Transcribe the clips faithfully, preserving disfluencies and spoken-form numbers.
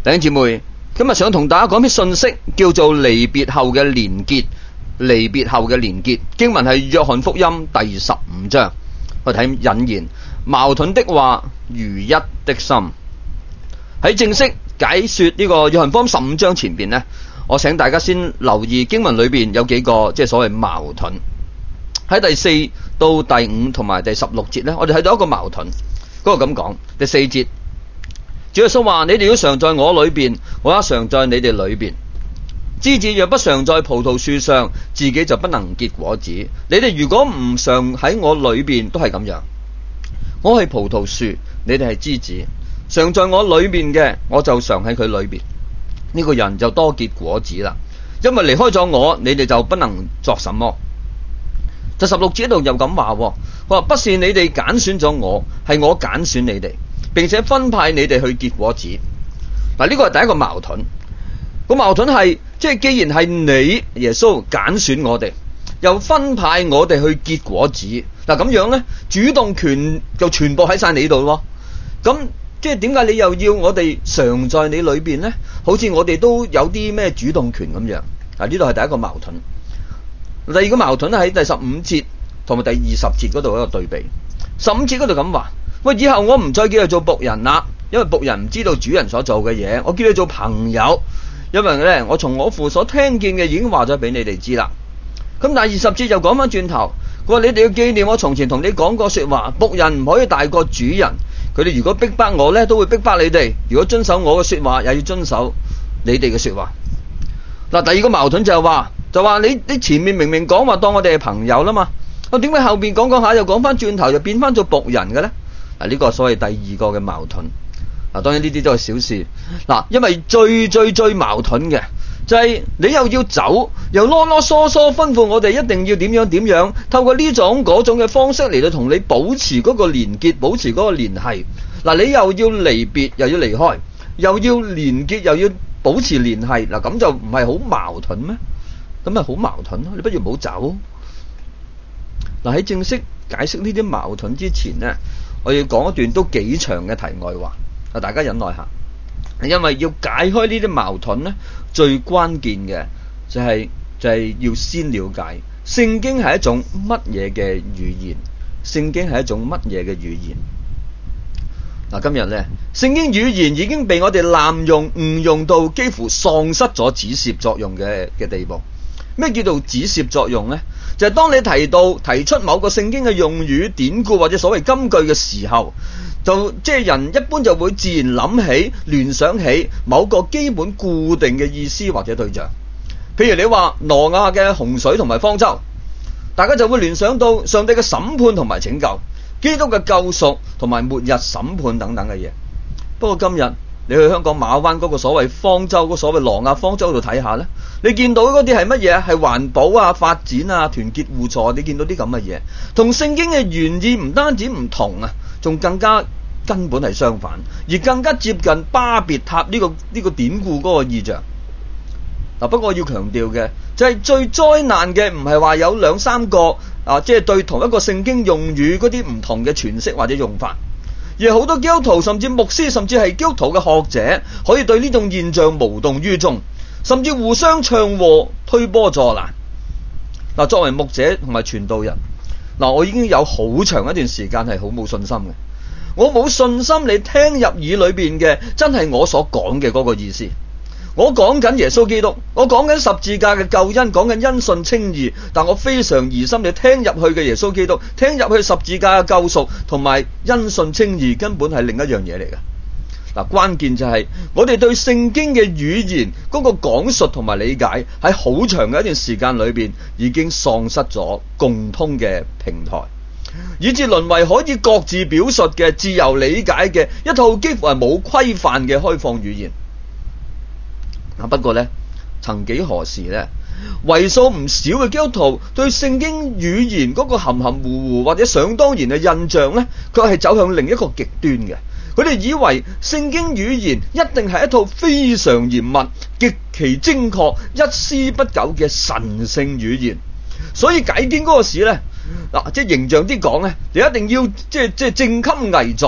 弟兄姊妹，今日想同大家講啲信息，叫做離別後嘅連結。離別後嘅連結，經文係約翰福音第十五章。我睇引言，矛盾的話如一的心。喺正式解說呢個約翰福音十五章前邊呢，我請大家先留意經文裏邊有幾個即係所謂矛盾。喺第四到第五同埋第十六節呢，我哋睇到一個矛盾。嗰個咁講，第四節，主耶穌話：你哋要常在我裏邊，我也常在你哋裏邊。枝子若不常在葡萄樹上，自己就不能結果子。你哋如果唔常喺我裏邊，都係咁樣。我係葡萄樹，你哋係枝子。常在我裏面嘅，我就常喺佢裏邊。呢、這個人就多結果子啦。因為離開咗我，你哋就不能作什麼。就十六節度又咁話，佢話不是你哋揀選咗我，係我揀選你哋，並且分派你哋去結果子。嗱，呢個係第一個矛盾。個矛盾係，即係既然係你耶穌揀選我哋，又分派我哋去結果子，嗱咁樣呢，主動權就全部喺晒你度咯。咁即係點解你又要我哋常在你裏邊呢？好似我哋都有啲咩主動權咁樣。嗱，呢度係第一個矛盾。第二個矛盾喺第十五節同埋第二十節嗰度一個對比。十五節嗰度咁話：喂，以後我唔再叫佢做僕人啦，因為僕人唔知道主人所做嘅嘢，我叫佢做朋友。因為咧，我從我父所聽見嘅已經話咗俾你哋知啦。咁但係二十節就講翻轉頭，佢話你哋要紀念我從前同你講過說話，僕人唔可以大過主人。佢哋如果逼迫我咧，都會逼迫你哋；如果遵守我嘅說話，又要遵守你哋嘅說話。嗱，第二個矛盾就係話，就話你你前面明明講話當我哋係朋友啦嘛，我點解後邊講講下又講翻轉頭，又變翻做僕人嘅咧？嗱，呢個所謂第二個嘅矛盾。嗱，當然呢啲都係小事。嗱，因為最最最矛盾嘅就係你又要走，又囉囉嗦嗦吩咐我哋一定要點樣點樣，透過呢種嗰種嘅方式嚟到同你保持嗰個連結，保持嗰個聯繫。嗱，你又要離別，又要離開，又要連結，又要保持聯繫。嗱，咁就唔係好矛盾咩？咁咪好矛盾咯。你不如唔好走。嗱，喺正式解釋呢啲矛盾之前呢，我要講一段都幾長嘅題外話。啊！大家忍耐下，因為要解開呢啲矛盾呢，最關鍵嘅就係、是、就係、是、要先了解聖經係一種乜嘢嘅語言。聖經係一種乜嘢嘅語言？嗱，今日呢，聖經語言已經被我哋濫用、誤用到幾乎喪失咗指涉作用嘅嘅地步。咩叫做指涉作用呢？就係、是、當你提到提出某個聖經嘅用語、典故或者所謂金句嘅時候，就即係人一般就會自然諗起、聯想起某個基本固定嘅意思或者對象。譬如你話挪亞嘅洪水同埋方舟，大家就會聯想到上帝嘅審判同埋拯救、基督嘅救贖同埋末日審判等等嘅嘢。不過今日你去香港馬灣嗰個所謂方舟、嗰個所謂挪亞方舟度睇下呢，你見到嗰啲係乜嘢？係環保啊、發展啊、團結互助。你見到啲咁嘅嘢，同聖經嘅原意唔單止唔同啊，仲更加根本係相反，而更加接近巴別塔呢個呢個典故嗰個意象。嗱，不過我要強調嘅就係最災難嘅唔係話有兩三個啊，即係對同一個聖經用語嗰啲唔同嘅詮釋或者用法，而係好多基督徒甚至牧師甚至係基督徒嘅學者可以對呢種現象無動於衷，甚至互相唱和、推波助瀾。嗱，作為牧者同埋傳道人，嗱，我已經有好長一段時間係好冇信心嘅。我冇信心你聽入耳裏邊嘅真係我所講嘅嗰個意思。我講緊耶穌基督，我講緊十字架嘅救恩，講緊因信稱義，但我非常疑心你聽入去嘅耶穌基督，聽入去十字架嘅救贖同埋因信稱義根本係另一樣嘢嚟嘅。嗱，關鍵就係我哋對聖經嘅語言嗰個講述同埋理解喺好長嘅一段時間裏邊已經喪失咗共通嘅平台，以致淪為可以各自表述嘅自由理解嘅一套幾乎係冇規範嘅開放語言。不過呢，曾幾何時呢，為數唔少嘅基督徒對聖經語言嗰個含含糊糊或者想當然嘅印象呢，佢係走向另一個極端嘅。佢哋以為聖經語言一定係一套非常嚴密、極其精確、一絲不苟嘅神聖語言，所以解經嗰個時呢，嗱，即係形象啲講呢，你一定要即係即係正襟危坐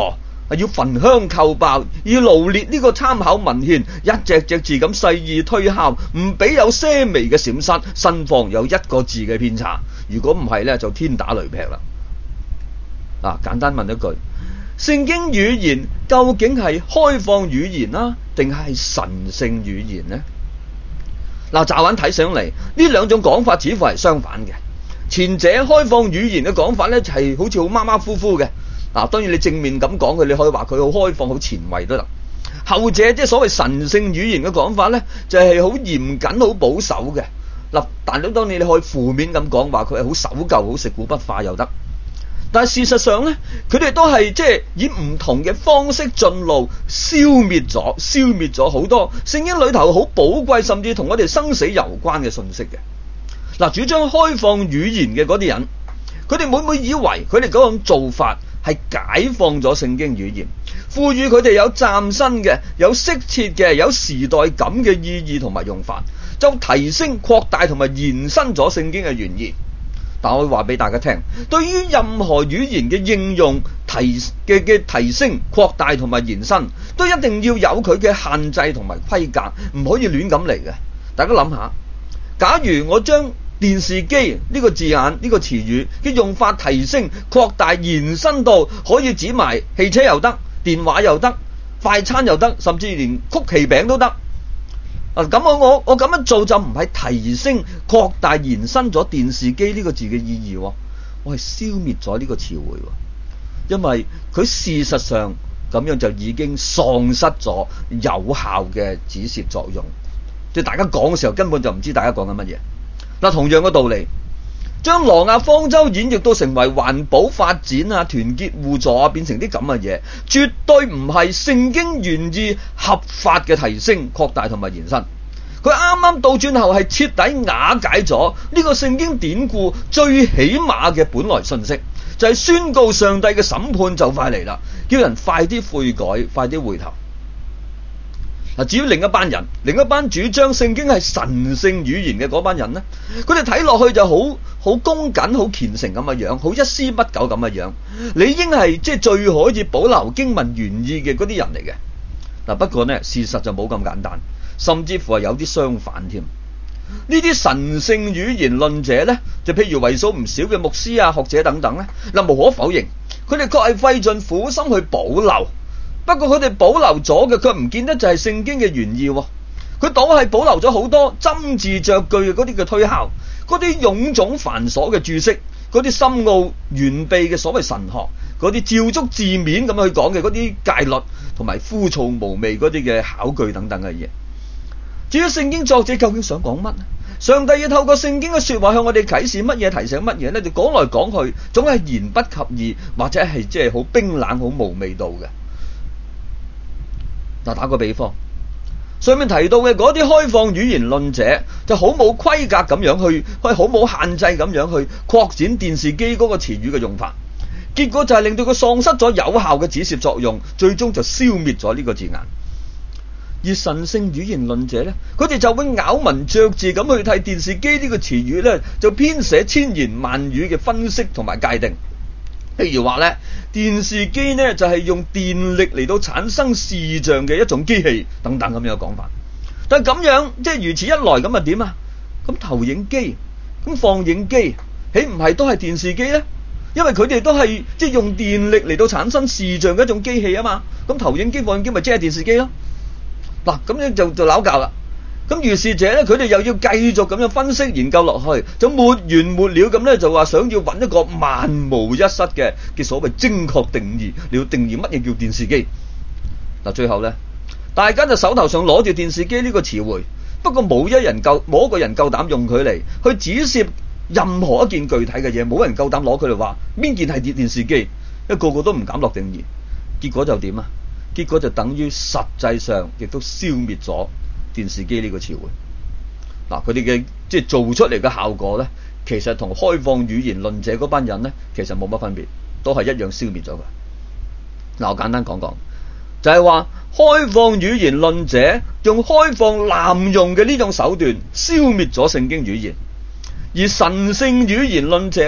要焚香叩爆，要羅列呢個參考文獻，一隻隻字咁細意推敲，唔俾有些微嘅閃失，慎防有一個字嘅偏差。如果唔係呢，就天打雷劈啦。嗱、啊，簡單問一句，聖經語言究竟係開放語言啦，定係神聖語言呢？嗱、啊，乍眼睇上嚟，呢兩種講法似乎係相反嘅。前者開放語言嘅講法呢，就係、是、好似好馬馬虎虎嘅。嗱、啊，當然你正面咁講佢，你可以話佢好開放、好前衛都得。後者即係所謂神聖語言嘅講法呢，就係、是、好嚴謹、好保守嘅。嗱、啊，但係當然你可以負面咁講，話佢係好守舊、好食古不化又得。但係事實上呢，佢哋都係即係以唔同嘅方式進路，消滅咗、消滅咗好多聖經裏頭好寶貴，甚至同我哋生死有關嘅信息嘅。嗱、啊，主張開放語言嘅嗰啲人，佢哋會唔會以為佢哋嗰種做法係解放咗聖經語言，賦予佢哋有嶄新嘅、有適切嘅、有時代感嘅意義同埋用法，就提升、擴大同埋延伸咗聖經嘅原意？但我會話俾大家聽，對於任何語言嘅應用提嘅嘅提升、擴大同埋延伸，都一定要有佢嘅限制同埋規格，唔可以亂咁嚟嘅。大家諗下，假如我將電視機呢個字眼、呢個詞語嘅用法提升、擴大、延伸到可以指埋汽車又得、電話又得、快餐又得，甚至連曲奇餅都得。啊，咁我我我咁樣做就唔係提升、擴大、延伸咗電視機呢個字嘅意義，我係消滅咗呢個詞彙，因為佢事實上咁樣就已經喪失咗有效嘅指涉作用。即係大家講嘅時候根本就唔知大家講緊乜嘢。嗱，同樣嘅道理，將挪亞方舟演繹到成為環保發展啊、團結互助啊，變成啲咁嘅嘢，絕對唔係聖經原意合法嘅提升、擴大同埋延伸。佢啱啱倒轉後係徹底瓦解咗呢個聖經典故最起碼嘅本來信息，就係宣告上帝嘅審判就快嚟啦，叫人快啲悔改、快啲回頭。嗱，至於另一班人，另一班主張聖經係神聖語言嘅嗰班人呢，佢哋睇落去就好好恭謹、好虔誠咁嘅樣，好一絲不苟咁嘅樣，理應係即係最可以保留經文原意嘅嗰啲人嚟嘅。嗱，不過呢，事實就冇咁簡單，甚至乎係有啲相反添。呢啲神聖語言論者呢，就譬如為數唔少嘅牧師啊、學者等等呢，嗱，無可否認，佢哋確係費盡苦心去保留。不過佢哋保留咗嘅，佢唔見得就係聖經嘅原意喎。佢倒係保留咗好多斟字酌句嘅嗰啲嘅推敲，嗰啲臃腫繁瑣嘅注釋，嗰啲深奧玄秘嘅所謂神學，嗰啲照足字面咁去講嘅嗰啲戒律，同埋枯燥無味嗰啲嘅考據等等嘅嘢。至於聖經作者究竟想講乜呢？上帝要透過聖經嘅說話向我哋啟示乜嘢、提醒乜嘢呢？就講來講去，總係言不及義，或者係即係好冰冷、好無味道嘅。嗱，打個比方，上面提到嘅嗰啲開放語言論者，就好冇規格咁樣去，去好冇限制咁樣去擴展電視機嗰個詞語嘅用法，結果就係令到佢喪失咗有效嘅指涉作用，最終就消滅咗呢個字眼。而神聖語言論者呢，佢哋就會咬文嚼字咁去替電視機呢個詞語呢，就編寫千言萬語嘅分析同埋界定。譬如話咧，電視機呢就係用電力嚟到產生視像嘅一種機器，等等咁樣嘅講法。但係咁樣即係如此一來，咁啊點啊？咁投影機、咁放映機，豈唔係都係電視機呢？因為佢哋都係即係用電力嚟到產生視像嘅一種機器啊嘛。咁投影機、放映機咪即係電視機咯？嗱，咁樣就就拗教啦。咁於是者咧，佢哋又要繼續咁樣分析研究落去，就沒完沒了咁咧，就話想要揾一個萬無一失嘅嘅所謂精確定義，你要定義乜嘢叫電視機。嗱，最後咧，大家就手頭上攞住電視機呢個詞彙，不過冇一人夠，冇一個人夠膽用佢嚟去指涉任何一件具體嘅嘢，冇人夠膽攞佢嚟話邊件係電電視機，因為個個都唔敢落定義。結果就點啊？結果就等於實際上亦都消滅咗電視機呢個詞彙。嗱，佢哋嘅即係做出嚟嘅效果呢，其實同開放語言論者嗰班人呢，其實冇乜分別，都係一樣消滅咗佢。嗱，我簡單講講，就係話開放語言論者用開放濫用嘅呢種手段消滅咗聖經語言，而神聖語言論者呢，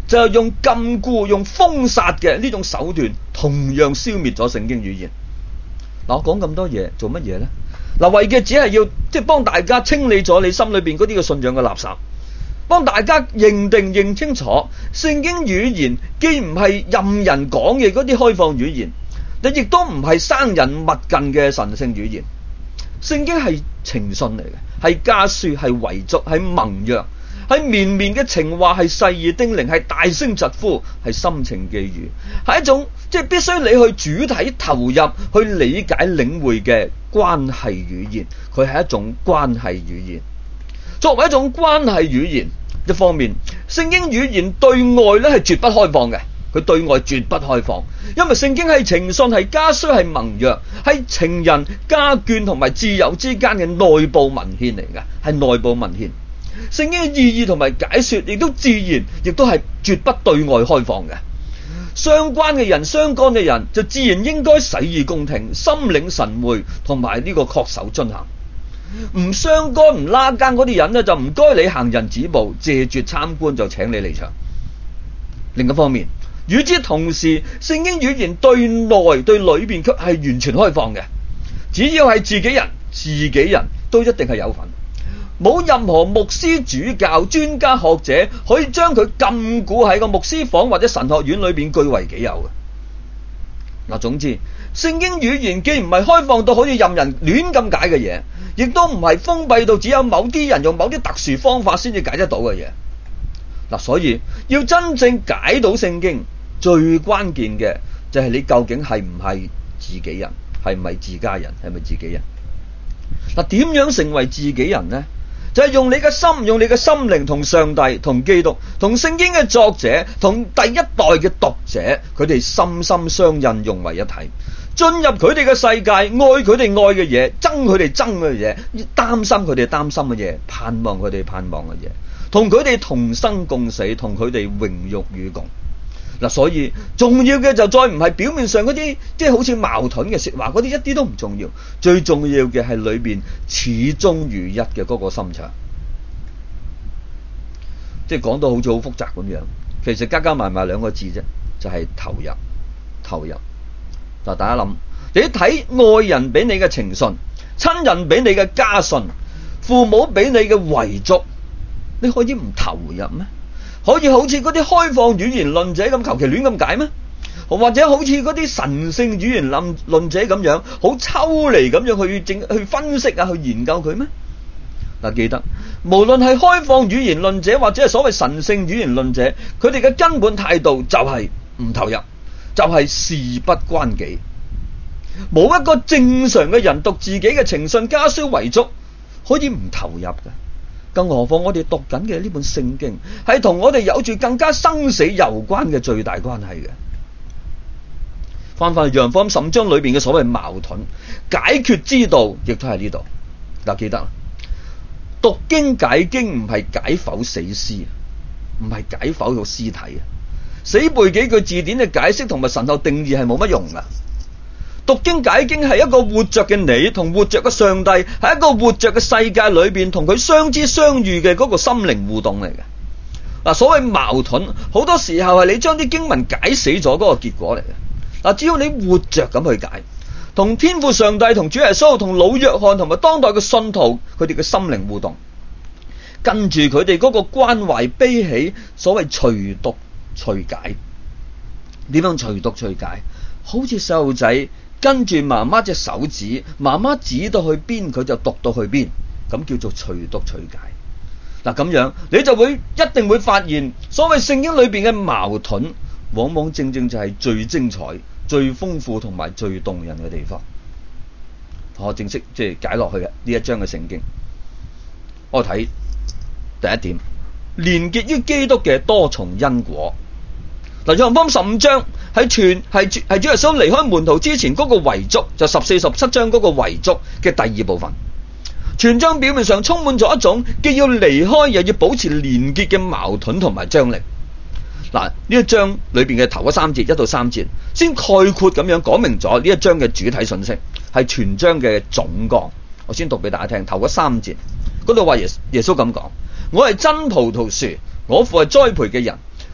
就用禁錮、用封殺嘅呢種手段，同樣消滅咗聖經語言。嗱，我講咁多嘢做乜嘢呢？嗱，為嘅只係要即係幫大家清理咗你心裏邊嗰啲嘅信仰嘅垃圾，幫大家認定認清楚聖經語言既唔係任人講嘅嗰啲開放語言，你亦都唔係生人勿近嘅神聖語言。聖經係情信嚟嘅，係家書，係遺囑，係盟約，係綿綿嘅情話，係細意叮嚀，係大聲疾呼，係深情寄語，係一種即係必須你去主體投入去理解領會嘅關係語言。佢係一種關係語言。作為一種關係語言，一方面聖經語言對外咧係絕不開放嘅，佢對外絕不開放，因為聖經係情信，係家書，係盟約，係情人家眷同埋摯友之間嘅內部文獻嚟嘅，係內部文獻。聖經嘅意義同埋解說亦都自然，亦都係絕不對外開放嘅。相關嘅人、相干嘅人就自然應該洗耳恭聽、心領神會同埋呢個恪守遵行。唔相干唔拉更嗰啲人呢，就唔該你行人止步，謝絕參觀就請你離場。另一方面，與之同時，聖經語言對內對裏邊卻係完全開放嘅，只要係自己人，自己人都一定係有份。冇任何牧師、主教、專家、學者可以將佢禁錮喺個牧師房或者神學院裏邊據為己有嘅。嗱，總之，聖經語言既唔係開放到可以任人亂咁解嘅嘢，亦都唔係封閉到只有某啲人用某啲特殊方法先至解得到嘅嘢。嗱，所以要真正解到聖經，最關鍵嘅就係你究竟係唔係自己人，係唔係自家人，係咪自己人？嗱，點樣成為自己人呢？就係用你嘅心，用你嘅心靈同上帝、同基督、同聖經嘅作者、同第一代嘅讀者，佢哋心心相印，融為一體，進入佢哋嘅世界，愛佢哋愛嘅嘢，憎佢哋憎嘅嘢，擔心佢哋擔心嘅嘢，盼望佢哋盼望嘅嘢，同佢哋同生共死，同佢哋榮辱與共。嗱，所以重要嘅就再唔係表面上嗰啲即係好似矛盾嘅說話，嗰啲一啲都唔重要。最重要嘅係裏邊始終如一嘅嗰個心腸。即係講到好似好複雜咁樣，其實加加埋埋兩個字啫，就係投入。投入嗱，大家諗，你睇愛人俾你嘅情信，親人俾你嘅家信，父母俾你嘅遺囑，你可以唔投入咩？可以好似嗰啲開放語言論者咁求其亂咁解咩？或者好似嗰啲神聖語言論論者咁樣好抽離咁樣去整去分析啊，去研究佢咩？嗱，記得無論係開放語言論者或者係所謂神聖語言論者，佢哋嘅根本態度就係唔投入，就係事不關己。冇一個正常嘅人讀自己嘅情信、家書、遺囑可以唔投入嘅。更何況我哋讀緊嘅呢本聖經係同我哋有住更加生死攸關嘅最大關係嘅。翻返去約翰福音十五章裏邊嘅所謂矛盾解決之道，亦都係呢度。嗱，記得讀經解經唔係解剖死屍，唔係解剖個屍體啊！死背幾句字典嘅解釋同埋神學定義係冇乜用噶。讀經解經係一個活着嘅你同活着嘅上帝，係一個活着嘅世界裏邊同佢相知相遇嘅嗰個心靈互動嚟嘅。嗱，所謂矛盾好多時候係你將啲經文解死咗嗰個結果嚟嘅。嗱，只要你活着咁去解，同天父上帝、同主耶穌、同老約翰同埋當代嘅信徒，佢哋嘅心靈互動，跟住佢哋嗰個關懷悲喜，所謂隨讀隨解。點樣隨讀隨解？好似細路仔跟住媽媽隻手指，媽媽指到去邊，佢就讀到去邊，咁叫做隨讀隨解。嗱，咁樣你就會一定會發現，所謂聖經裏邊嘅矛盾，往往正正就係最精彩、最豐富同埋最動人嘅地方。我正式即係解落去嘅呢一章嘅聖經，我睇第一點，連結於基督嘅多重因果。嗱，約翰福音十五章係全係主係主耶穌離開門徒之前嗰個遺囑，就十四十七章嗰個遺囑嘅第二部分。全章表面上充滿咗一種既要離開又要保持連結嘅矛盾同埋張力。嗱，呢一章裏邊嘅頭嗰三節一到三節，先概括咁樣講明咗呢一章嘅主體信息，係全章嘅總綱。我先讀俾大家聽。頭嗰三節嗰度話耶耶穌咁講：我係真葡萄樹，我父係栽培嘅人。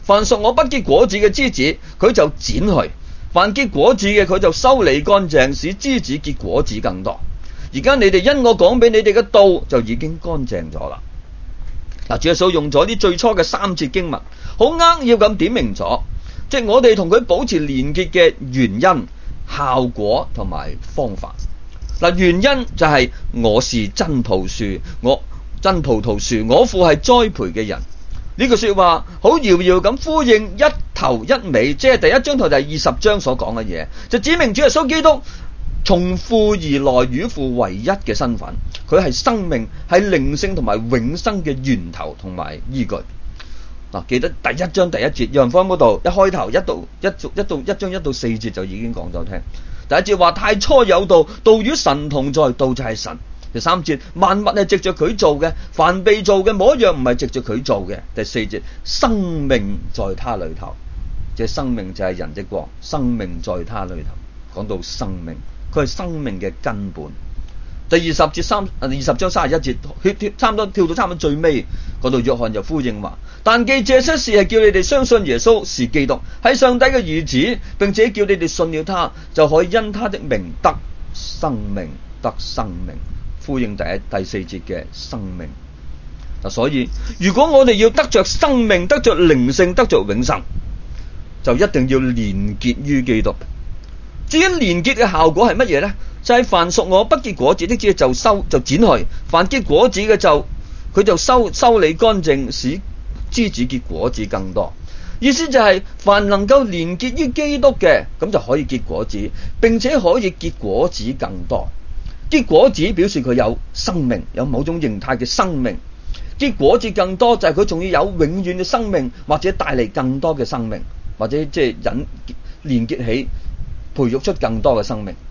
凡屬我不結果子嘅枝子，佢就剪去；凡結果子嘅，佢就修理乾淨，使枝子結果子更多。而家你哋因我講俾你哋嘅道，就已經乾淨咗啦。嗱，主耶穌用咗啲最初嘅三節經文，好扼要咁點明咗，即係我哋同佢保持連結嘅原因、效果同埋方法。嗱，原因就係我是真葡萄樹，我真葡萄樹，我父係栽培嘅人。呢句說話好遙遙咁呼應一頭一尾，即係第一章同第二十章所講嘅嘢，就指明主耶穌基督從父而來，與父唯一嘅身份。佢係生命，係靈性同埋永生嘅源頭同埋依據。嗱，記得第一章第一節，約翰福音嗰度一開頭一到一一到一章一到四節就已經講咗聽。第一節話太初有道，道與神同在，道就係神。第三節萬物係藉着佢做嘅，凡被做嘅冇一樣唔係藉着佢做嘅。第四節生命在他裏頭，這生命就係人的國，生命在他裏頭。講到生命，佢係生命嘅根本。第二十節三二十章三十一節，差唔多跳到差唔多最尾嗰度，約翰就呼應話：但記這些事係叫你哋相信耶穌是基督，係上帝嘅兒子，並且叫你哋信了他，就可以因他的名得生命，得生命。呼應第一第四節嘅生命。嗱，所以如果我哋要得着生命，得着靈性，得着永生，就一定要連結於基督。至於連結嘅效果係乜嘢呢？就係、是、凡屬我不結果子的枝就收就剪去，凡結果子嘅就佢就修修理乾淨，使枝子結果子更多。意思就係、是、凡能夠連結於基督嘅，咁就可以結果子，並且可以結果子更多。結果子表示佢有生命，有某種形態嘅生命。結果子更多就係佢仲要有永遠嘅生命，或者帶嚟更多嘅生命，或者即係引連結起培育出更多嘅生命。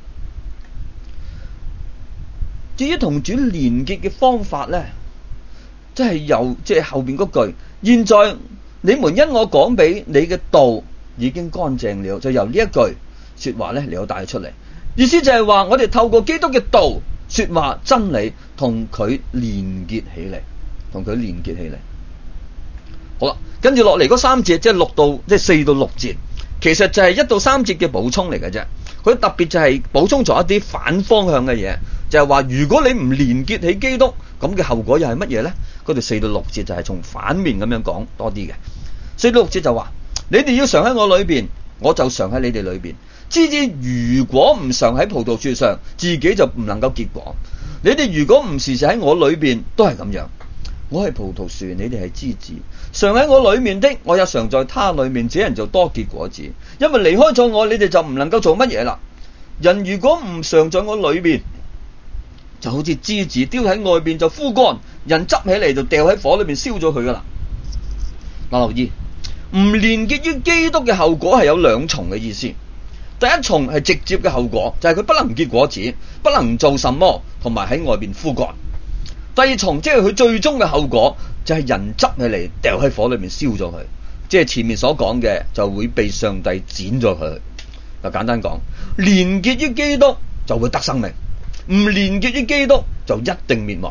至於同主連結嘅方法呢，即係由即係後邊嗰句，現在你們因我講俾你嘅道已經乾淨了，就由呢一句說話呢，你有帶出嚟。意思就係話我哋透過基督嘅道說話真理，同佢連結起嚟，同佢連結起嚟。好啦，跟住落嚟嗰三節，即係六到即係四到六節，其實就係一到三節嘅補充嚟嘅啫。佢特別就係補充咗一啲反方向嘅嘢，就係話如果你唔連結起基督，咁嘅後果又係乜嘢呢？嗰度四到六節就係從反面咁樣講多啲嘅。四到六節就話你哋要常喺我裏邊，我就常喺你哋裏邊。枝子如果唔常喺葡萄樹上，自己就唔能夠結果。你哋如果唔時時喺我裏邊，都係咁樣。我係葡萄樹，你哋係枝子。常喺我裏面的，我也常在他裏面，這人就多結果子。因為離開咗我，你哋就唔能夠做乜嘢啦。人如果唔常在我裏面，就好似枝子丟喺外邊就枯乾，人執起嚟就掉喺火裏面燒咗佢噶啦。嗱，留意唔連結於基督嘅後果係有兩重嘅意思。第一重係直接嘅後果，就係、是、佢不能結果子，不能做什麼，同埋喺外邊枯乾。第二重即係佢最終嘅後果，就係、是、人執起嚟掉喺火裏面燒咗佢，即係前面所講嘅就會被上帝剪咗佢。就簡單講，連結於基督就會得生命，唔連結於基督就一定滅亡。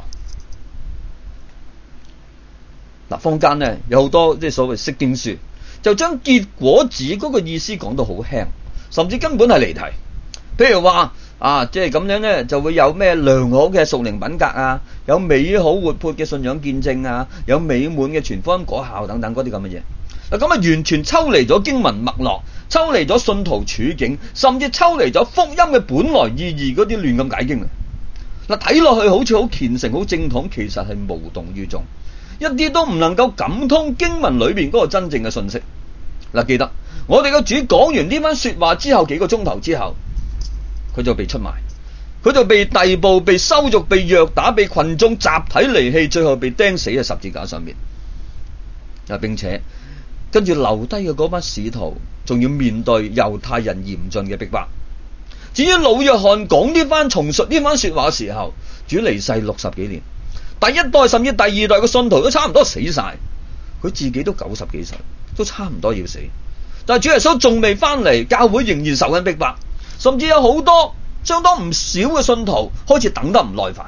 嗱，坊間呢有好多即係所謂釋經書，就將結果子嗰個意思講到好輕，甚至根本係離題。譬如話啊，即係咁樣呢，就會有咩良好嘅屬靈品格啊，有美好活潑嘅信仰見證啊，有美滿嘅傳福音果效等等嗰啲咁嘅嘢。嗱，咁啊完全抽離咗經文脈絡，抽離咗信徒處境，甚至抽離咗福音嘅本來意義嗰啲亂咁解經啊！嗱，睇落去好似好虔誠、好正統，其實係無動於衷，一啲都唔能夠感通經文裏邊嗰個真正嘅信息。嗱，記得我哋個主講完呢番說話之後，幾個鐘頭之後，佢就被出賣，佢就被逮捕、被羞辱、被虐打、被群眾集體離棄，最後被釘死喺十字架上面。啊，並且跟住留低嘅嗰班使徒，仲要面對猶太人嚴峻嘅逼迫。至於老約翰講呢番重述呢番說話嘅時候，主離世六十幾年，第一代甚至第二代嘅信徒都差唔多死晒，佢自己都九十幾歲，都差唔多要死。但係主耶穌仲未翻嚟，教會仍然受緊逼迫，甚至有好多相當唔少嘅信徒開始等得唔耐煩，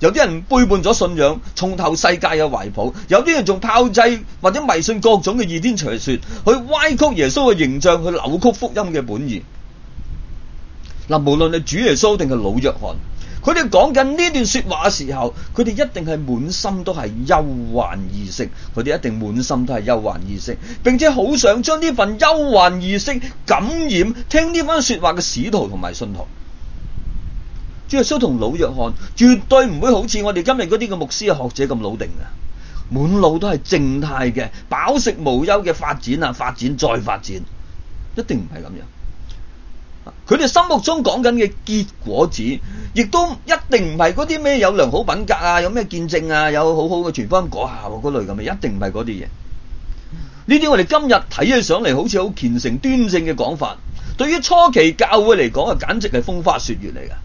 有啲人背叛咗信仰，重投世界嘅懷抱，有啲人仲炮製或者迷信各種嘅異端傳說，去歪曲耶穌嘅形象，去扭曲福音嘅本意。嗱，無論係主耶穌定係老約翰，佢哋講緊呢段說話嘅時候，佢哋一定係滿心都係憂患意識，佢哋一定滿心都係憂患意識，並且好想將呢份憂患意識感染聽呢番說話嘅使徒同埋信徒。主耶穌同老約翰絕對唔會好似我哋今日嗰啲嘅牧師啊學者咁老定啊，滿腦都係靜態嘅飽食無憂嘅發展啊，發展再發展，一定唔係咁樣。佢哋心目中講緊嘅結果子，亦都一定唔係嗰啲咩有良好品格啊，有咩見證啊，有好好嘅傳福音果效嗰類咁嘅，一定唔係嗰啲嘢。呢啲我哋今日睇起上嚟好似好虔誠端正嘅講法，對於初期教會嚟講啊，簡直係風花雪月嚟㗎。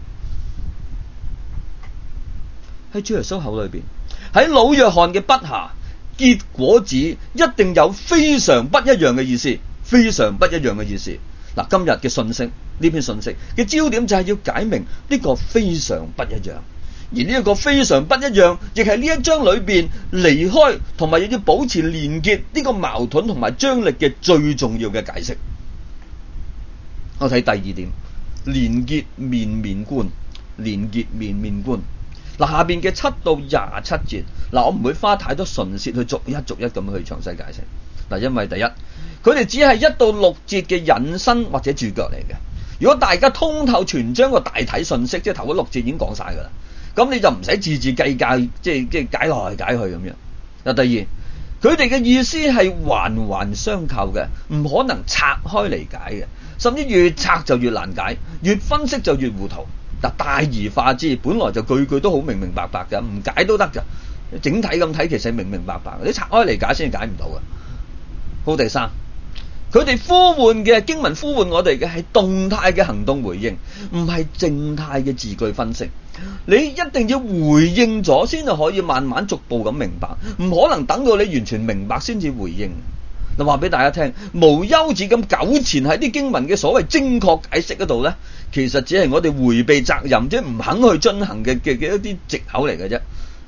喺主耶穌口裏邊，喺老約翰嘅筆下，結果子一定有非常不一樣嘅意思，非常不一樣嘅意思。嗱，今日嘅信息，呢篇信息嘅焦點就係要解明呢個非常不一樣，而呢一個非常不一樣，亦係呢一章裏邊離開同埋要保持連結呢個矛盾同埋張力嘅最重要嘅解釋。我睇第二點，連結面面觀，連結面面觀。嗱，下邊嘅七到廿七節，嗱，我唔會花太多唇舌去逐一逐一咁去詳細解釋。嗱，因為第一，佢哋只係一到六節嘅引申或者注腳嚟嘅。如果大家通透全章個大體信息，即係頭嗰六節已經講晒㗎啦，咁你就唔使字字計較，即係即係解來解去咁樣。嗱，第二，佢哋嘅意思係環環相扣嘅，唔可能拆開嚟解嘅，甚至越拆就越難解，越分析就越糊塗。嗱，大而化之，本來就句句都好明明白白嘅，唔解都得㗎。整體咁睇，其實明明白白，你拆開嚟解先解唔到嘅。好，第三，佢哋呼喚嘅經文呼喚我哋嘅係動態嘅行動回應，唔係靜態嘅字句分析。你一定要回應咗先至可以慢慢逐步咁明白，唔可能等到你完全明白先至回應。嗱，話俾大家聽，無休止咁糾纏喺啲經文嘅所謂精確解釋嗰度呢，其實只係我哋迴避責任，即係唔肯去進行嘅嘅嘅一啲藉口嚟嘅啫。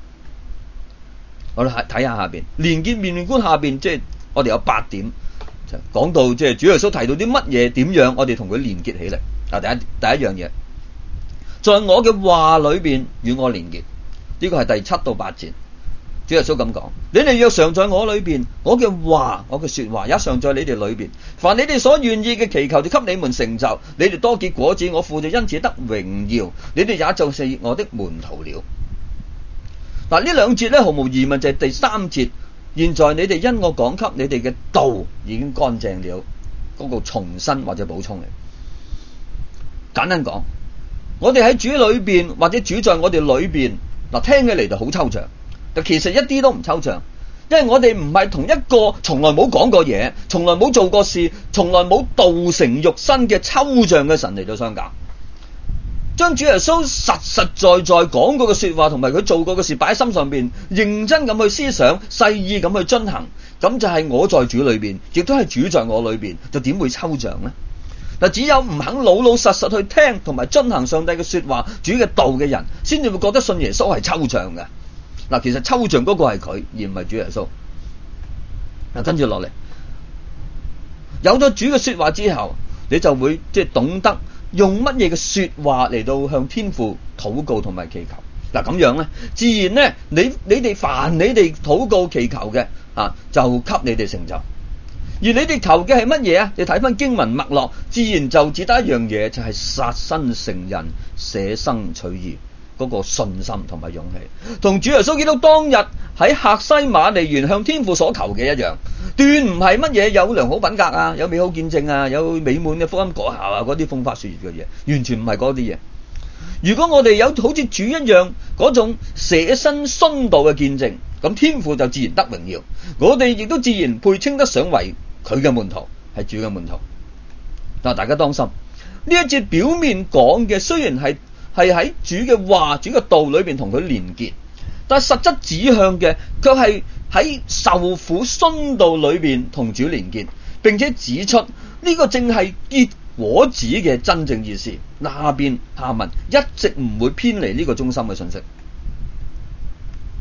我哋睇下下邊連結面面觀，下邊即係我哋有八點，就講到即係主耶穌提到啲乜嘢點樣，我哋同佢連結起嚟。啊，第一第一樣嘢，在我嘅話裏邊與我連結，呢個係第七到八節。主耶穌咁講：你哋若常在我裏邊，我嘅話，我嘅說話也常在你哋裏邊。凡你哋所願意嘅祈求，就給你們成就。你哋多結果子，我父就因此得榮耀。你哋也就是我的門徒了。嗱，呢兩節咧，毫無疑問就係第三節。現在你哋因我講給你哋嘅道已經乾淨了，嗰個重申或者補充嚟。簡單講，我哋喺主裏邊或者主在我哋裏邊，嗱，聽起嚟就好抽象。但其實一啲都唔抽象，因為我哋唔係同一個從來冇講過嘢、從來冇做過事、從來冇道成肉身嘅抽象嘅神嚟到相交，將主耶穌實實在在講過嘅說話同埋佢做過嘅事擺喺心上邊，認真咁去思想、細意咁去遵行，咁就係我在主裏邊，亦都係主在我裏邊，就點會抽象呢？嗱，只有唔肯老老實實去聽同埋遵行上帝嘅說話、主嘅道嘅人，先至會覺得信耶穌係抽象嘅。嗱，其實抽象嗰個係佢，而唔係主耶穌。嗱，跟住落嚟，有咗主嘅說話之後，你就會即係懂得用乜嘢嘅說話嚟到向天父禱告同埋祈求。嗱，咁樣咧，自然咧，你你哋凡你哋禱告祈求嘅啊，就給你哋成就。而你哋求嘅係乜嘢啊？你睇翻經文脈絡，自然就只得一樣嘢，就係殺身成仁，捨生取義。嗰個信心同埋勇氣，同主耶穌基督當日喺客西馬尼園向天父所求嘅一樣，斷唔係乜嘢有良好品格啊，有美好見證啊，有美滿嘅福音果效啊，嗰啲風花雪月嘅嘢，完全唔係嗰啲嘢。如果我哋有好似主一樣嗰種捨身殉道嘅見證，咁天父就自然得榮耀，我哋亦都自然配稱得上為佢嘅門徒，係主嘅門徒。嗱，大家當心，呢一節表面講嘅雖然係係喺主嘅話、主嘅道裏邊同佢連結，但係實質指向嘅卻係喺受苦殉道裏邊同主連結，並且指出呢個正係結果子嘅真正意思。下邊下文一直唔會偏離呢個中心嘅信息。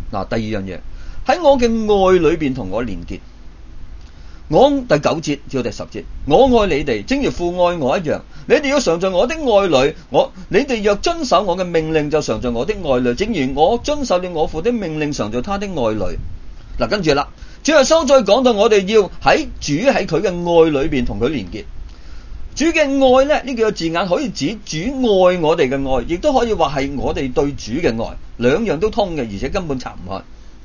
嗱，第二樣嘢喺我嘅愛裏邊同我連結。我第九節至到第十節，我愛你哋，正如父愛我一樣。你哋要常在我的愛裏，我你哋若遵守我嘅命令，就常在我的愛裏。正如我遵守了我父的命令，常在他的愛裏。嗱，跟住啦，主耶穌再講到我哋要喺主喺佢嘅愛裏邊同佢連結。主嘅愛咧，呢幾個字眼可以指主愛我哋嘅愛，亦都可以話係我哋對主嘅愛，兩樣都通嘅，而且根本拆唔開。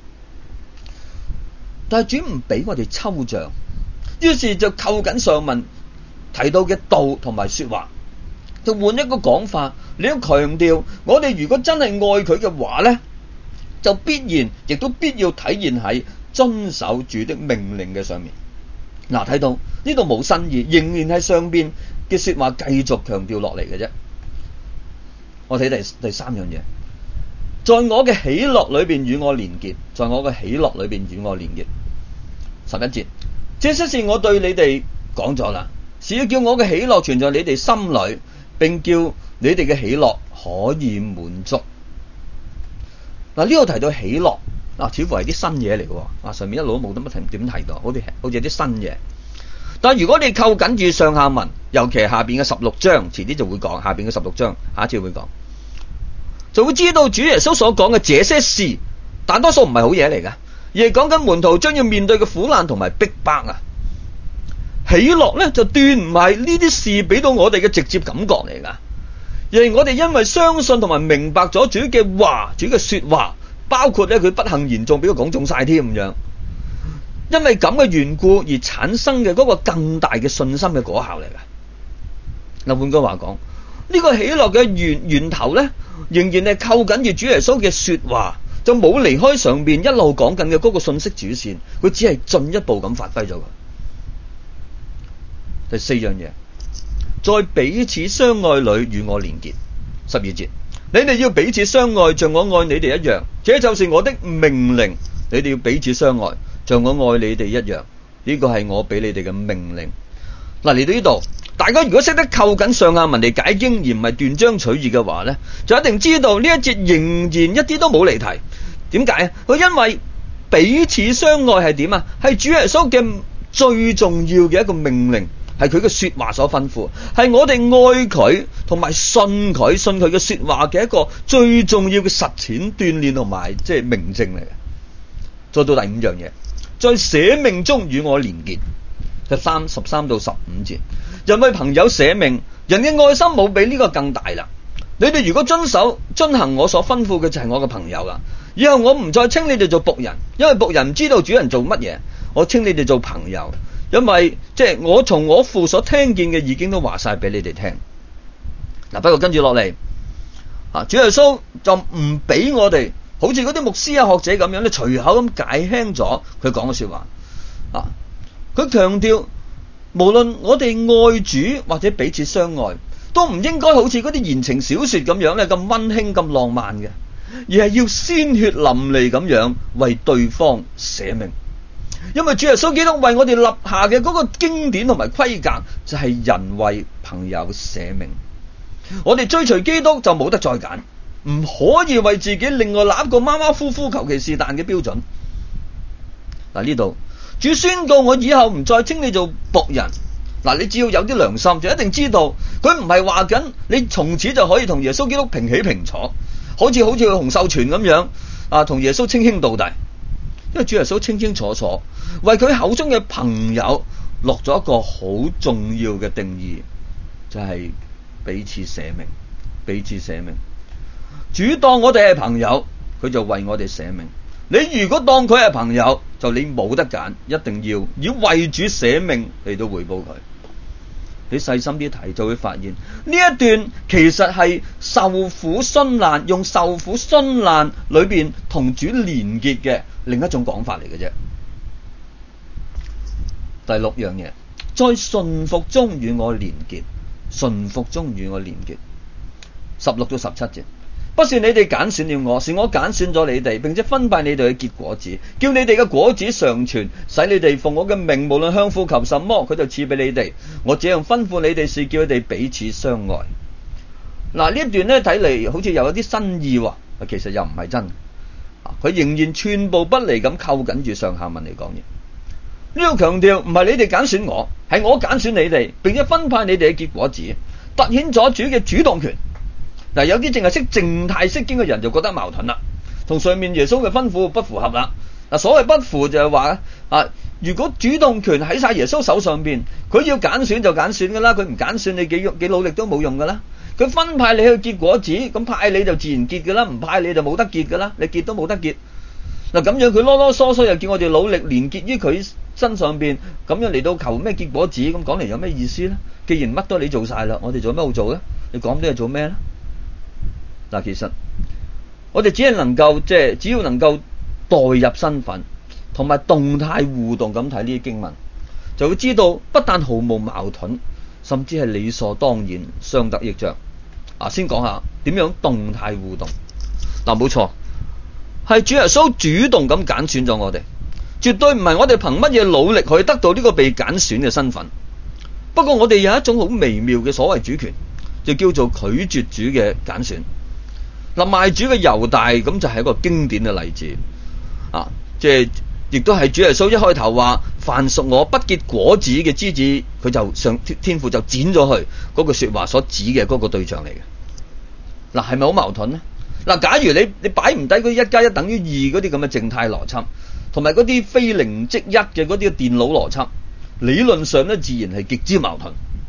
但係主唔俾我哋抽象，於是就扣緊上文提到嘅道同埋說話，就換一個講法。你要強調，我哋如果真係愛佢嘅話呢，就必然亦都必要體現喺遵守主的命令嘅上面。嗱，睇到呢度冇新意，仍然係上邊嘅說話繼續強調落嚟嘅啫。我睇第第三樣嘢，在我嘅喜樂裏邊與我連結，在我嘅喜樂裏邊與我連結。十一節，這些事我對你哋講咗啦，是要叫我嘅喜樂存在你哋心裏，並叫你哋嘅喜樂可以滿足。嗱，呢度提到喜樂，嗱，似乎係啲新嘢嚟嘅，啊，上面一路都冇得乜提點提到，好似好似啲新嘢。但係如果你扣緊住上下文，尤其係下邊嘅十六章，遲啲就會講下邊嘅十六章，下一次會講，就會知道主耶穌所講嘅這些事，大多數唔係好嘢嚟嘅，而係講緊門徒將要面對嘅苦難同埋逼迫啊。喜樂咧就斷唔係呢啲事俾到我哋嘅直接感覺嚟噶，而係我哋因為相信同埋明白咗主嘅話，主嘅說話，包括咧佢不幸言中俾佢講中晒添咁樣，因為咁嘅緣故而產生嘅嗰個更大嘅信心嘅果效嚟噶。嗱，換句話講，呢、這個喜樂嘅源源頭咧，仍然係扣緊住主耶穌嘅說話，就冇離開上邊一路講緊嘅嗰個信息主線，佢只係進一步咁發揮咗佢。第四樣嘢，在彼此相愛裏與我連結。十二節，你哋要彼此相愛，像我愛你哋一樣，這就是我的命令。你哋要彼此相愛，像我愛你哋一樣，呢個係我俾你哋嘅命令。嗱，嚟到呢度，大家如果識得扣緊上下文嚟解經，而唔係斷章取義嘅話呢，就一定知道呢一節仍然一啲都冇離題。點解啊？佢因為彼此相愛係點啊？係主耶穌嘅最重要嘅一個命令。係佢嘅說話所吩咐，係我哋愛佢同埋信佢，信佢嘅說話嘅一個最重要嘅實踐鍛煉同埋即係明證嚟嘅。再到第五樣嘢，在捨命中與我連結。十三十三到十五節，人為朋友捨命，人嘅愛心冇比呢個更大啦。你哋如果遵守遵行我所吩咐嘅，就係我嘅朋友啦。以後我唔再稱你哋做僕人，因為僕人唔知道主人做乜嘢，我稱你哋做朋友。因為即係我從我父所聽見嘅已經都話晒俾你哋聽。嗱，不過跟住落嚟，啊，主耶穌就唔俾我哋好似嗰啲牧師啊學者咁樣咧，隨口咁解輕咗佢講嘅說話。啊，佢強調無論我哋愛主或者彼此相愛，都唔應該好似嗰啲言情小說咁樣咧，咁溫馨咁浪漫嘅，而係要鮮血淋漓咁樣為對方捨命。因為主耶穌基督為我哋立下嘅嗰個經典同埋規格，就係人為朋友捨命。我哋追隨基督就冇得再揀，唔可以為自己另外立一個馬馬虎虎求其是但嘅標準。嗱，呢度主宣告我以後唔再稱你做僕人。嗱，你只要有啲良心，就一定知道佢唔係話緊你從此就可以同耶穌基督平起平坐，好似好似洪秀全咁樣啊，同耶穌稱兄道弟。因為主耶穌清清楚楚為佢口中嘅朋友落咗一個好重要嘅定義，就係彼此捨命，彼此捨命。主當我哋係朋友，佢就為我哋捨命。你如果當佢係朋友，就你冇得揀，一定要要為主捨命嚟到回報佢。你細心啲睇就會發現，呢一段其實係受苦殉難，用受苦殉難裏邊同主連結嘅另一種講法嚟嘅啫。第六樣嘢，在順服中與我連結，順服中與我連結。十六到十七節，不是你哋揀選了我，是我揀選咗你哋，並且分派你哋去結果子，叫你哋嘅果子常存，使你哋奉我嘅名，無論向父求什麼，佢就賜俾你哋。我這樣吩咐你哋，是叫你哋彼此相愛。嗱，呢一段咧睇嚟好似又有啲新意喎，其實又唔係真。 佢仍然寸步不離咁扣緊住上下文嚟講嘢。呢度強調唔係你哋揀選我，係我揀選你哋，並且分派你哋嘅結果子，凸顯咗主嘅主動權。嗱，有啲淨係識靜態釋經嘅人就覺得矛盾啦，同上面耶穌嘅吩咐不符合啦。嗱，所謂不符就係話啊，如果主動權喺晒耶穌手上邊，佢要揀選就揀選噶啦，佢唔揀選你幾幾努力都冇用噶啦。佢分派你去結果子，咁派你就自然結噶啦，唔派你就冇得結噶啦，你結都冇得結。嗱，咁樣佢囉囉嗦嗦又叫我哋努力連結於佢身上邊，咁樣嚟到求咩結果子，咁講嚟有咩意思呢？既然乜都你做晒啦，我哋做咩好做呢？你講啲嘢做咩呢？嗱，其實我哋只係能夠即係只要能夠代入身份同埋動態互動咁睇呢啲經文，就會知道不但毫無矛盾，甚至係理所當然，相得益彰。啊，先講下點樣動態互動。嗱，冇錯，係主耶穌主動咁揀選咗我哋，絕對唔係我哋憑乜嘢努力去得到呢個被揀選嘅身份。不過我哋有一種好微妙嘅所謂主權，就叫做拒絕主嘅揀選。嗱，賣主嘅猶大咁就係一個經典嘅例子啊！即係亦都係主耶穌一開頭話：凡屬我不結果子嘅枝子，佢就上天父就剪咗去嗰句說話所指嘅嗰個對象嚟嘅。嗱、啊，係咪好矛盾呢？嗱、啊，假如你你擺唔低嗰一加一等於二嗰啲咁嘅靜態邏輯，同埋嗰啲非零即一嘅嗰啲電腦邏輯，理論上咧自然係極之矛盾。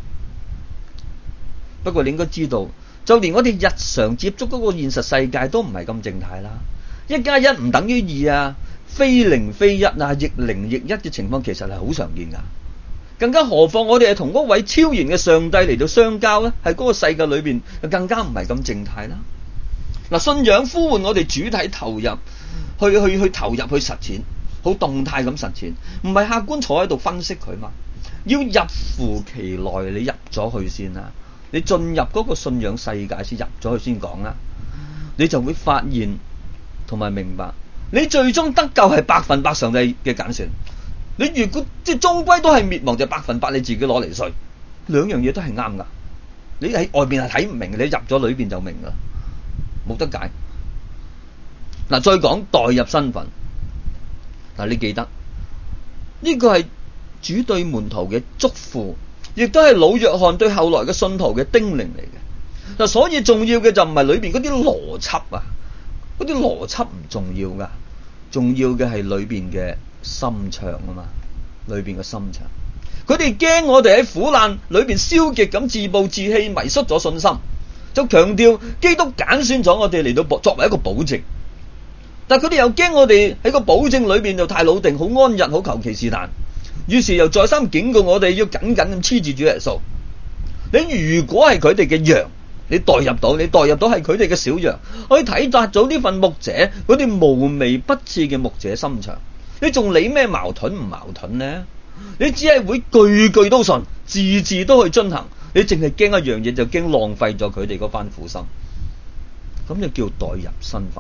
不過你應該知道，就連我哋日常接觸嗰個現實世界都唔係咁靜態啦。一加一唔等於二啊，非零非一啊，亦零亦一嘅情況其實係好常見噶。更加何況我哋係同嗰位超然嘅上帝嚟到相交咧，喺嗰個世界裏邊更加唔係咁靜態啦。嗱，信仰呼喚我哋主體投入，去去去投入去實踐，好動態咁實踐，唔係客觀坐喺度分析佢嘛。要入乎其內，你入咗去先啦。你進入嗰個信仰世界先，入咗去先講啦，你就會發現同埋明白，你最終得救係百分百上帝嘅揀選。你如果即係終歸都係滅亡，就百分百你自己攞嚟衰，兩樣嘢都係啱噶。你喺外邊係睇唔明，你入咗裏邊就明噶，冇得解。嗱，再講代入身份，嗱，你記得呢個係主對門徒嘅囑咐，亦都係老約翰對後來嘅信徒嘅叮嚀嚟嘅。嗱，所以重要嘅就唔係裏邊嗰啲邏輯啊，嗰啲邏輯唔重要噶，重要嘅係裏邊嘅心腸啊嘛，裏邊嘅心腸。佢哋驚我哋喺苦難裏邊消極咁自暴自棄，迷失咗信心，就強調基督揀選咗我哋嚟到作為一個保證。但佢哋又驚我哋喺個保證裏邊就太老定，好安逸，好求其是但。於是又再三警告我哋要緊緊咁黐住主耶穌。你如果係佢哋嘅羊，你代入到，你代入到係佢哋嘅小羊，可以體察到呢份牧者嗰啲無微不至嘅牧者心腸。你仲理咩矛盾唔矛盾呢？你只係會句句都信，字字都去遵行。你淨係驚一樣嘢，就驚浪費咗佢哋嗰番苦心。咁就叫代入身份。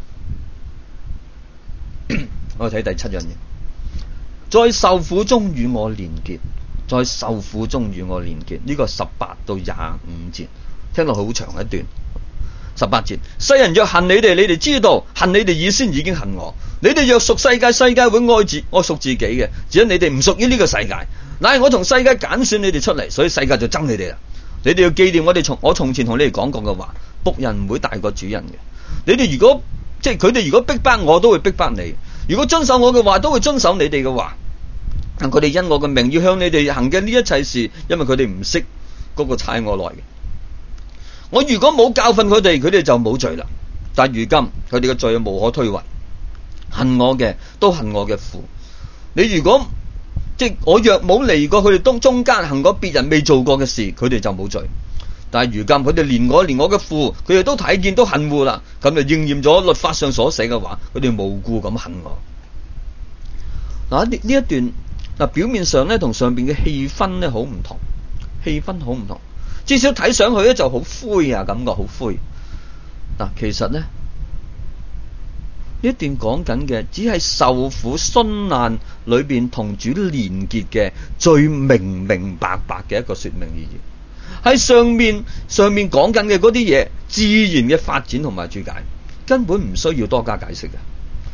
我哋睇第七樣嘢，在受苦中與我連結，在受苦中與我連結。呢、這個十八到廿五節，聽落好長一段。十八節，世人若恨你哋，你哋知道恨你哋以先已經恨我。你哋若屬世界，世界會愛自愛屬自己嘅，只因你哋唔屬於呢個世界，乃係我從世界揀選你哋出嚟，所以世界就憎你哋啦。你哋要紀念我哋從我從前同你哋講過嘅話，僕人唔會大過主人嘅。你哋如果即係佢哋如果逼迫我，都會逼迫你；如果遵守我嘅話，都會遵守你哋嘅話。但佢哋因我嘅名要向你哋行嘅呢一切事，因為佢哋唔識嗰個差我來嘅。我如果冇教訓佢哋，佢哋就冇罪啦。但如今佢哋嘅罪無可推諉，恨我嘅都恨我嘅父。你如果即係我若冇嚟過佢哋當中間行過別人未做過嘅事，佢哋就冇罪。但係如今佢哋連我連我嘅父，佢哋都睇見都恨惡啦，咁就應驗咗律法上所寫嘅話，佢哋無故咁恨我。嗱，呢呢一段嗱，表面上咧同上邊嘅氣氛咧好唔同，氣氛好唔同。至少睇上去咧就好灰啊，感覺好灰。嗱，其實咧呢一段講緊嘅只係受苦殉難裏邊同主連結嘅最明明白白嘅一個說明意義。喺上面上面講緊嘅嗰啲嘢，自然嘅發展同埋注解，根本唔需要多加解釋嘅。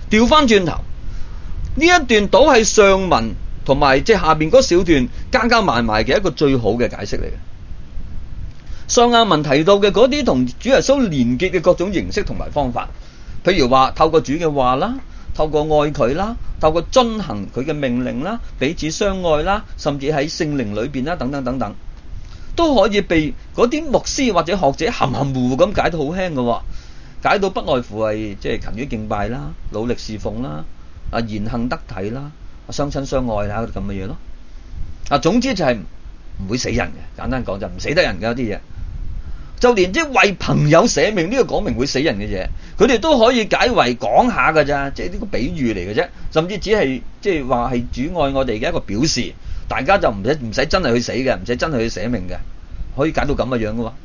調翻轉頭，呢一段倒係上文同埋即係下邊嗰小段加加埋埋嘅一個最好嘅解釋嚟嘅。上下文提到嘅嗰啲同主耶穌連結嘅各種形式同埋方法，譬如話透過主嘅話啦，透過愛佢啦，透過遵行佢嘅命令啦，彼此相愛啦，甚至喺聖靈裏邊啦，等等等等，都可以被嗰啲牧師或者學者含含糊糊咁解到好輕嘅，解到不外乎係即係勤於敬拜啦，努力侍奉啦，啊言行得體啦，相親相愛啦咁嘅嘢咯。啊，總之就係唔會死人嘅，簡單講就唔死得人嘅有啲嘢。就連即係為朋友捨命呢個講明會死人嘅嘢，佢哋都可以解為講下㗎咋，即係呢個比喻嚟嘅啫，甚至只係即係話係主愛我哋嘅一個表示，大家就唔使唔使真係去死嘅，唔使真係去捨命嘅，可以解到咁嘅樣嘅喎。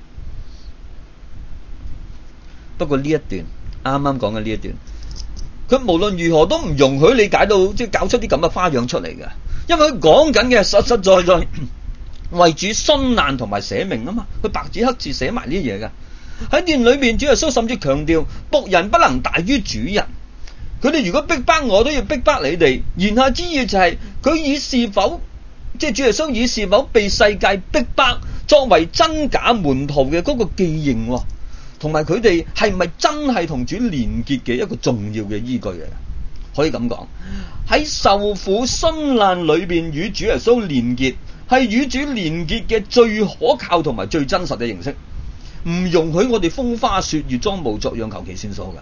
不過呢一段啱啱講嘅呢一段，佢無論如何都唔容許你解到即係搞出啲咁嘅花樣出嚟嘅，因為佢講緊嘅實實在在。為主殉難同埋捨命啊嘛，佢白紙黑字寫埋呢啲嘢嘅。喺殿裏邊，主耶穌甚至強調僕人不能大於主人。佢哋如果逼迫我，都要逼迫你哋。言下之意就係、是、佢以是否即係主耶穌以是否被世界逼迫作為真假門徒嘅嗰個記認，同埋佢哋係咪真係同主連結嘅一個重要嘅依據嚟？可以咁講，喺受苦殉難裏邊與主耶穌連結，係與主連結嘅最可靠同埋最真實嘅形式，唔容許我哋風花雪月裝模作樣求其算數㗎。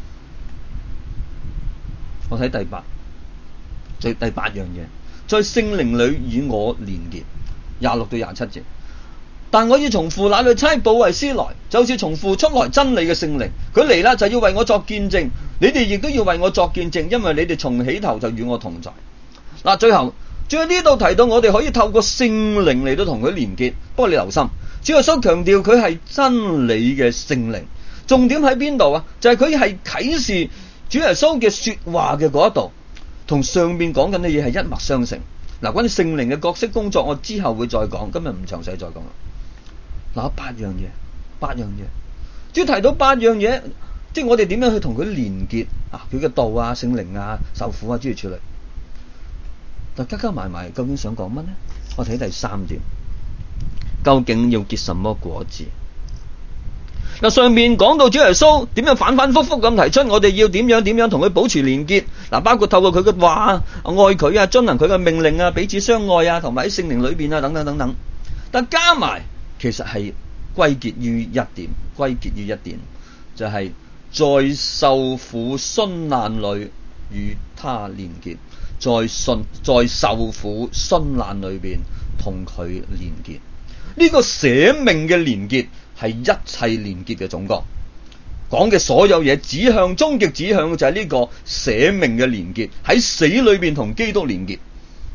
我睇第八，最第八樣嘢，在聖靈裏與我連結，廿六到廿七節。但我要從父那裏差保惠師來，就是從父出來真理嘅聖靈，佢嚟啦就要為我作見證，你哋亦都要為我作見證，因為你哋從起頭就與我同在。嗱，最後最後呢度提到我哋可以透過聖靈嚟到同佢連結，不過你留心，主耶穌強調佢係真理嘅聖靈，重點喺邊度啊？就係佢係啟示主耶穌嘅說話嘅嗰一度，同上面講緊嘅嘢係一脈相承。嗱，關於聖靈嘅角色工作，我之後會再講，今日唔詳細再講啦。嗱，八樣嘢，八樣嘢，只要提到八樣嘢，即係我哋點樣去同佢連結啊？佢嘅道啊、聖靈啊、受苦啊諸如此類。但加加埋埋，究竟想講乜呢？我睇第三點，究竟要結什麼果子？嗱，上面講到主耶穌點樣反反复复咁提出，我哋要點樣點樣同佢保持連結。嗱，包括透過佢嘅話、愛佢啊、遵行佢嘅命令啊、彼此相愛啊，同埋喺聖靈裏邊啊，等等等等。但加埋其實係歸結於一點，歸結於一點，就係、是、在受苦殉難裏與他連結，在信在受苦殉難裏邊同佢連結。呢、這個捨命嘅連結係一切連結嘅總綱，講嘅所有嘢指向終極指向就係呢個捨命嘅連結，喺死裏邊同基督連結。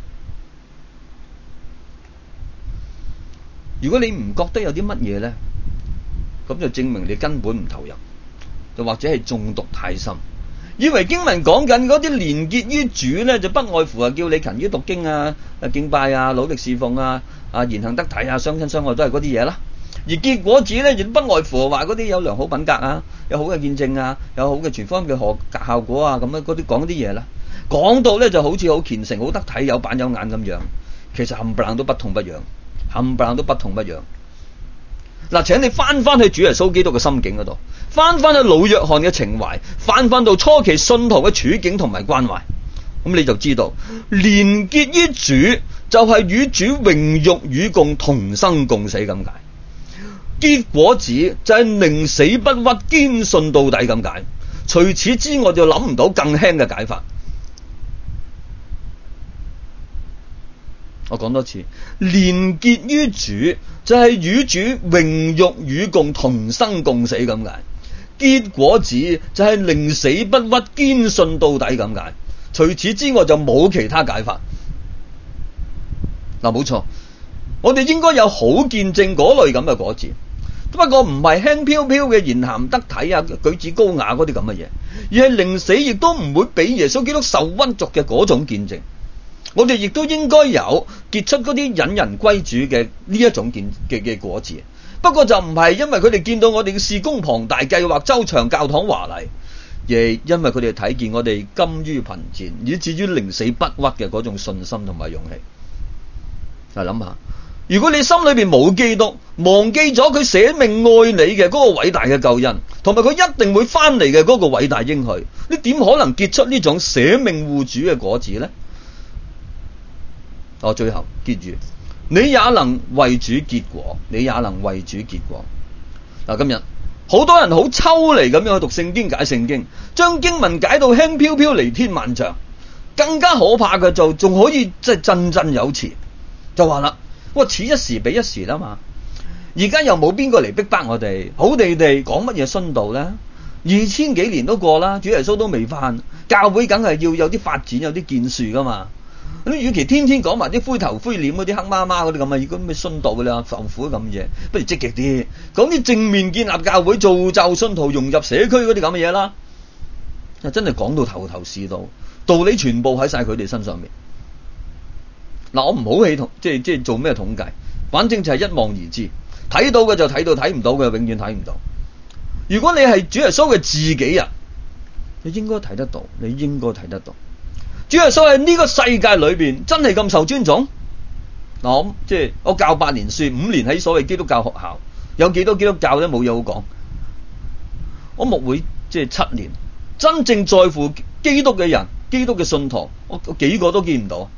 如果你唔覺得有啲乜嘢呢，咁就證明你根本唔投入，又或者係中毒太深，以為經文講緊嗰啲連結於主呢，就不外乎係叫你勤於讀經啊、敬拜啊、努力侍奉啊、啊言行得體啊、相親相愛都係嗰啲嘢啦。而結果子呢，亦不外乎話嗰啲有良好品格啊、有好嘅見證啊、有好嘅全方嘅學效果啊，咁樣嗰啲講啲嘢啦。講到呢就好似好虔誠、好得體、有板有眼咁樣，其實冚唪唥都不痛不癢。冚唪唥都不痛不癢。嗱，請你翻翻去主耶穌基督嘅心境嗰度，翻翻去老約翰嘅情懷，翻翻到初期信徒嘅處境同埋關懷，咁你就知道連結於主就係與主榮辱與共、同生共死咁解。結果子就係寧死不屈、堅信到底咁解。除此之外就諗唔到更輕嘅解法。我講多次，連結於主就係與主榮辱與共、同生共死咁解。結果子就係寧死不屈、堅信到底咁解。除此之外就冇其他解法。嗱，冇錯，我哋應該有好見證嗰類咁嘅果子，不過唔係輕飄飄嘅言行得體啊、舉止高雅嗰啲咁嘅嘢，而係寧死亦都唔會比耶穌基督受屈辱嘅嗰種見證。我哋亦都應該有結出嗰啲引人歸主嘅呢一種見嘅嘅果子，不過就唔係因為佢哋見到我哋嘅事工龐大、計劃周詳、教堂華麗， 亦因為佢哋睇見我哋甘於貧賤，以至於寧死不屈嘅嗰種信心同埋勇氣。嗱，諗下，如果你心裏邊冇基督，忘記咗佢捨命愛你嘅嗰個偉大嘅救恩，同埋佢一定會翻嚟嘅嗰個偉大應許，你點可能結出呢種捨命護主嘅果子呢？我最後結語，你也能為主結果，你也能為主結果。嗱，今日好多人好抽離咁樣去讀聖經解聖經，將經文解到輕飄飄離天萬丈，更加可怕嘅就仲可以即係振振有詞，就話啦，哇，此一時彼一時啦嘛，而家又冇邊個嚟逼迫我哋，好地地講乜嘢殉道呢？二千幾年都過啦，主耶穌都未返，教會梗係要有啲發展，有啲建樹噶嘛。咁與其天天講埋啲灰頭灰臉嗰啲黑媽媽嗰啲咁啊，如果咩殉道嘅啦、受苦咁嘢，不如積極啲講啲正面建立教會、造就信徒、融入社區嗰啲咁嘅嘢啦。真係講到頭頭是道，道理全部喺晒佢哋身上面。嗱，我唔好起統，即係即係做咩統計，反正就係一望而知，睇到嘅就睇到，睇唔到嘅永遠睇唔到。如果你係主耶穌嘅自己人，你應該睇得到，你應該睇得到。主耶穌喺呢個世界裏邊真係咁受尊重？嗱，我即係我教八年書，五年喺所謂基督教學校，有幾多基督教都冇嘢好講。我牧會即係七年，真正在乎基督嘅人、基督嘅信徒，我我幾個都見唔到。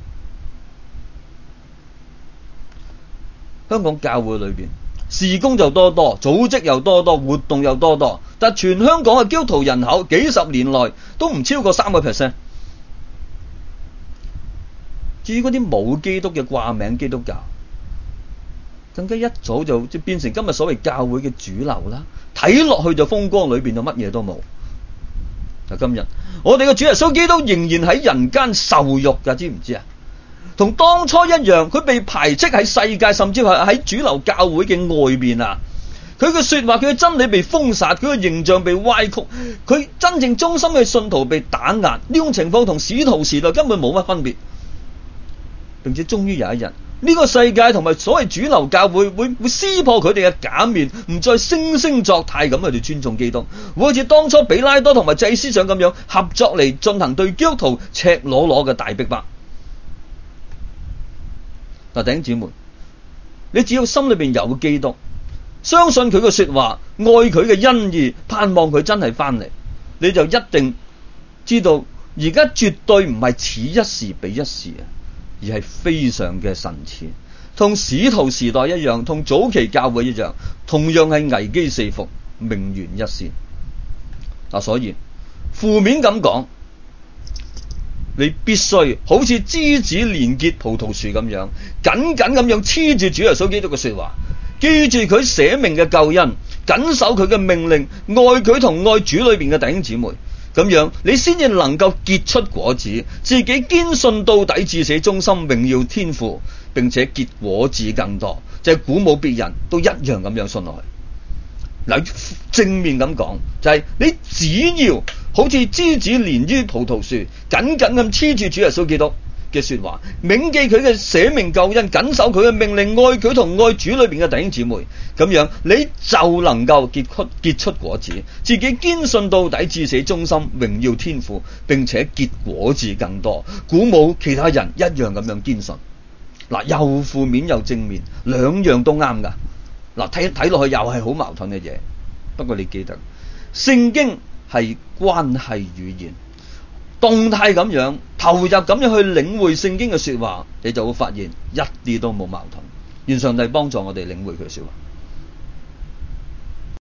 香港教會裏邊事工就多多，組織又多多，活動又多多，但全香港嘅基督徒人口幾十年來都唔超過三個 percent。至於嗰啲冇基督嘅掛名基督教，更加一早就即變成今日所謂教會嘅主流啦。睇落去就風光裏邊就乜嘢都冇。嗱，今日我哋嘅主耶穌基督仍然喺人間受辱㗎，知唔知啊？同當初一樣，佢被排斥喺世界，甚至係喺主流教會嘅外邊啊！佢嘅說話，佢嘅真理被封殺，佢嘅形象被歪曲，佢真正忠心嘅信徒被打壓。呢種情況同使徒時代根本冇乜分別。並且終於有一日，呢個世界同埋所謂主流教會會會撕破佢哋嘅假面，唔再惺惺作態咁去尊重基督，會好似當初比拉多同埋祭司長咁樣合作嚟進行對基督徒赤裸裸嘅大逼迫。嗱，弟兄姊妹，你只要心裏邊有基督，相信佢嘅說話，愛佢嘅恩義，盼望佢真係翻嚟，你就一定知道而家絕對唔係此一時彼一時啊，而係非常嘅神似，同使徒時代一樣，同早期教會一樣，同樣係危機四伏，命懸一線。嗱，所以負面咁講，你必須好似枝子連結葡萄樹咁樣，緊緊咁樣黐住主耶穌基督嘅說話，記住佢捨命嘅救恩，謹守佢嘅命令，愛佢同愛主裏邊嘅弟兄姊妹，咁樣你先至能夠結出果子，自己堅信到底，至死忠心，榮耀天父，並且結果子更多，就係鼓舞別人都一樣咁樣信落去。嗱，正面咁講就係、是、你只要好似枝子連於葡萄樹，緊緊咁黐住主耶穌基督嘅說話，銘記佢嘅捨命救恩，謹守佢嘅命令，愛佢同愛主裏邊嘅弟兄姊妹，咁樣你就能夠結出結出果子，自己堅信到底，至死忠心，榮耀天父，並且結果子更多，鼓舞其他人一樣咁樣堅信。嗱，又負面又正面，兩樣都啱噶。嗱，睇睇落去又係好矛盾嘅嘢，不過你記得聖經係關係語言，動態咁樣投入咁樣去領會聖經嘅說話，你就會發現一啲都冇矛盾。願上帝幫助我哋領會佢嘅說話。